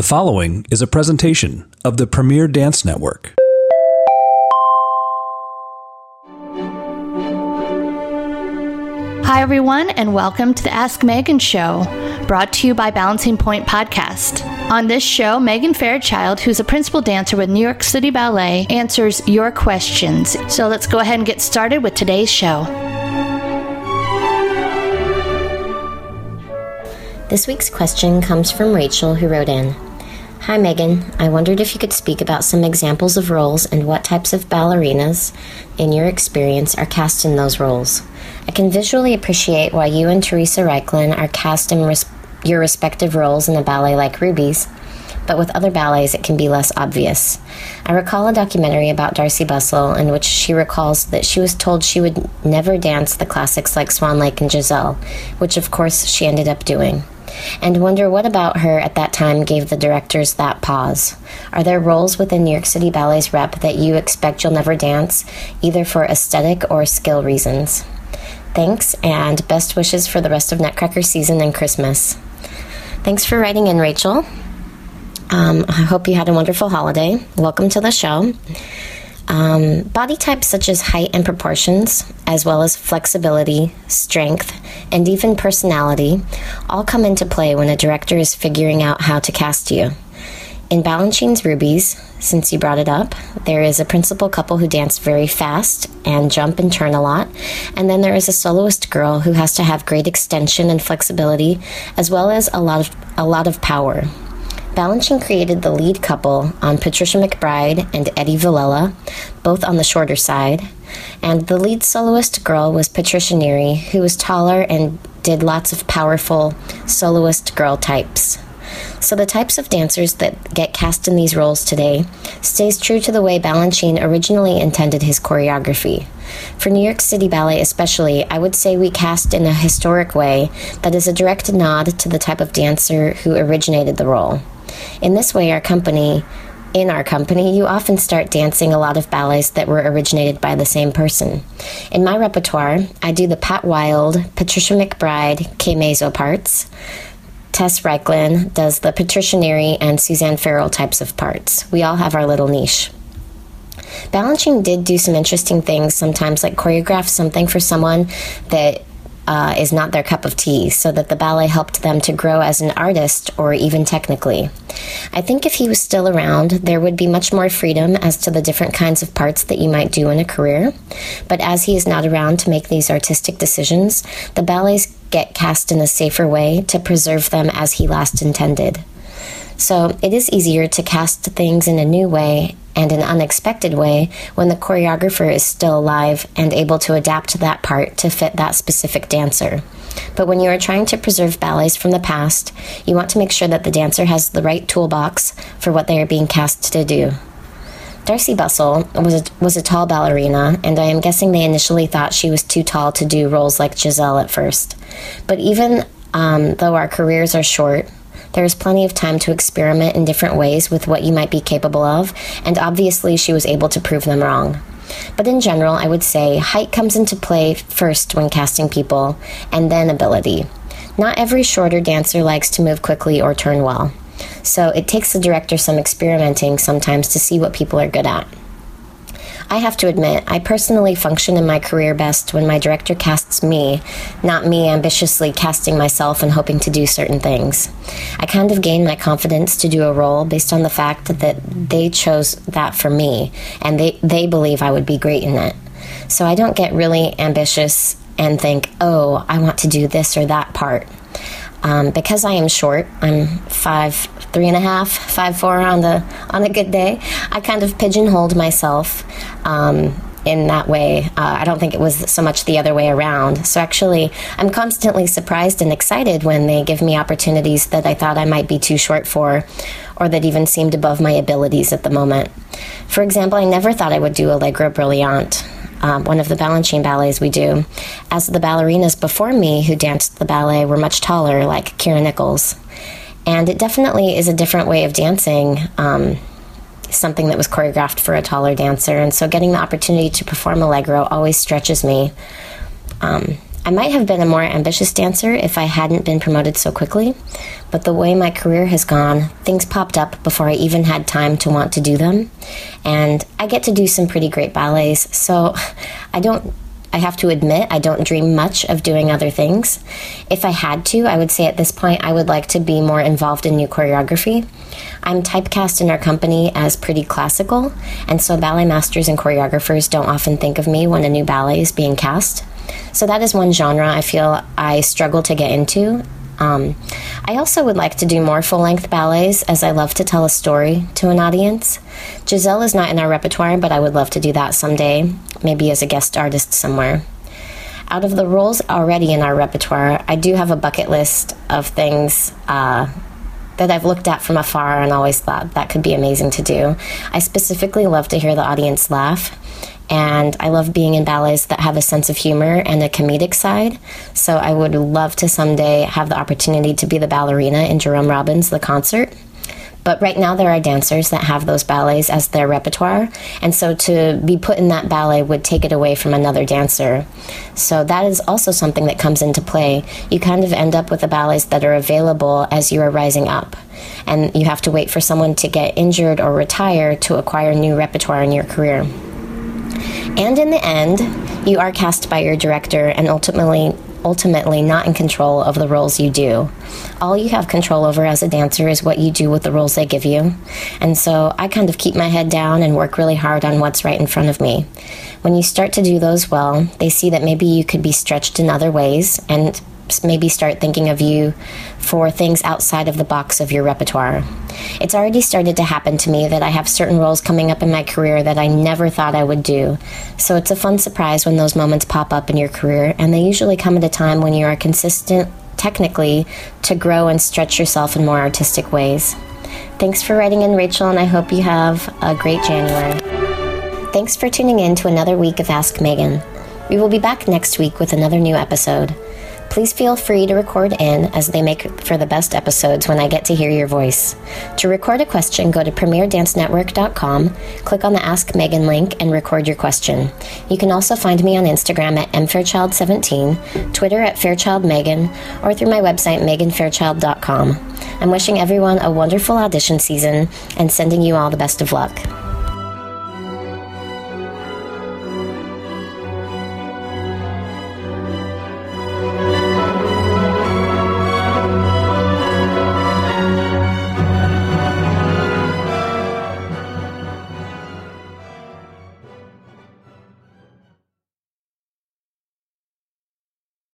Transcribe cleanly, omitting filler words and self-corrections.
The following is a presentation of the Premier Dance Network. Hi, everyone, and welcome to the Ask Megan Show, brought to you by Balancing Point Podcast. On this show, Megan Fairchild, who's a principal dancer with New York City Ballet, answers your questions. So let's go ahead and get started with today's show. This week's question comes from Rachel, who wrote in, "Hi Megan, I wondered if you could speak about some examples of roles and what types of ballerinas, in your experience, are cast in those roles. I can visually appreciate why you and Teresa Reichlin are cast in your respective roles in a ballet like Ruby's, but with other ballets it can be less obvious. I recall a documentary about Darcy Bustle in which she recalls that she was told she would never dance the classics like Swan Lake and Giselle, which of course she ended up doing. And wonder what about her at that time gave the directors that pause. Are there roles within New York City Ballet's rep that you expect you'll never dance, either for aesthetic or skill reasons? Thanks, and best wishes for the rest of Nutcracker season and Christmas." Thanks for writing in, Rachel. I hope you had a wonderful holiday. Welcome to the show. Body types such as height and proportions, as well as flexibility, strength, and even personality, all come into play when a director is figuring out how to cast you. In Balanchine's Ruby's, since you brought it up, there is a principal couple who dance very fast and jump and turn a lot, and then there is a soloist girl who has to have great extension and flexibility, as well as a lot of power. Balanchine created the lead couple on Patricia McBride and Eddie Villela, both on the shorter side, and the lead soloist girl was Patricia Neary, who was taller and did lots of powerful soloist girl types. So the types of dancers that get cast in these roles today stays true to the way Balanchine originally intended his choreography. For New York City Ballet especially, I would say we cast in a historic way that is a direct nod to the type of dancer who originated the role. In this way, in our company, you often start dancing a lot of ballets that were originated by the same person. In my repertoire, I do the Pat Wilde, Patricia McBride, Kay Mazo parts. Tess Reichlin does the Patricia Neary and Suzanne Farrell types of parts. We all have our little niche. Balanchine did do some interesting things, sometimes like choreograph something for someone that is not their cup of tea, so that the ballet helped them to grow as an artist or even technically. I think if he was still around, there would be much more freedom as to the different kinds of parts that you might do in a career, but as he is not around to make these artistic decisions, the ballets get cast in a safer way to preserve them as he last intended. So it is easier to cast things in a new way and an unexpected way when the choreographer is still alive and able to adapt that part to fit that specific dancer. But when you are trying to preserve ballets from the past, you want to make sure that the dancer has the right toolbox for what they are being cast to do. Darcy Bustle was a tall ballerina, and I am guessing they initially thought she was too tall to do roles like Giselle at first. But even though our careers are short, there is plenty of time to experiment in different ways with what you might be capable of, and obviously she was able to prove them wrong. But in general, I would say height comes into play first when casting people, and then ability. Not every shorter dancer likes to move quickly or turn well, so it takes the director some experimenting sometimes to see what people are good at. I have to admit, I personally function in my career best when my director casts me, not me ambitiously casting myself and hoping to do certain things. I kind of gain my confidence to do a role based on the fact that they chose that for me, and they believe I would be great in it. So I don't get really ambitious and think, oh, I want to do this or that part. Because I am short, I'm 5'3.5", 5'4" on a good day, I kind of pigeonholed myself in that way. I don't think it was so much the other way around. So actually, I'm constantly surprised and excited when they give me opportunities that I thought I might be too short for, or that even seemed above my abilities at the moment. For example, I never thought I would do Allegro Brillante, one of the Balanchine ballets we do, as the ballerinas before me who danced the ballet were much taller, like Kira Nichols. And it definitely is a different way of dancing, something that was choreographed for a taller dancer, and so getting the opportunity to perform Allegro always stretches me. I might have been a more ambitious dancer if I hadn't been promoted so quickly, but the way my career has gone, things popped up before I even had time to want to do them, and I get to do some pretty great ballets, so I have to admit, I don't dream much of doing other things. If I had to, I would say at this point I would like to be more involved in new choreography. I'm typecast in our company as pretty classical, and so ballet masters and choreographers don't often think of me when a new ballet is being cast. So that is one genre I feel I struggle to get into. I also would like to do more full-length ballets, as I love to tell a story to an audience. Giselle is not in our repertoire, but I would love to do that someday, maybe as a guest artist somewhere. Out of the roles already in our repertoire, I do have a bucket list of things that I've looked at from afar and always thought that could be amazing to do. I specifically love to hear the audience laugh, and I love being in ballets that have a sense of humor and a comedic side, so I would love to someday have the opportunity to be the ballerina in Jerome Robbins' The Concert. But right now there are dancers that have those ballets as their repertoire, and so to be put in that ballet would take it away from another dancer. So that is also something that comes into play. You kind of end up with the ballets that are available as you are rising up, and you have to wait for someone to get injured or retire to acquire new repertoire in your career. And in the end, you are cast by your director and ultimately not in control of the roles you do. All you have control over as a dancer is what you do with the roles they give you. And so I kind of keep my head down and work really hard on what's right in front of me. When you start to do those well, they see that maybe you could be stretched in other ways and maybe start thinking of you for things outside of the box of your repertoire. It's already started to happen to me that I have certain roles coming up in my career that I never thought I would do. So it's a fun surprise when those moments pop up in your career, and they usually come at a time when you are consistent technically to grow and stretch yourself in more artistic ways. Thanks for writing in, Rachel, and I hope you have a great January. Thanks for tuning in to another week of Ask Megan. We will be back next week with another new episode. Please feel free to record in, as they make for the best episodes when I get to hear your voice. To record a question, go to premierdancenetwork.com, click on the Ask Megan link, and record your question. You can also find me on Instagram at mfairchild17, Twitter at fairchildmegan, or through my website, meganfairchild.com. I'm wishing everyone a wonderful audition season and sending you all the best of luck.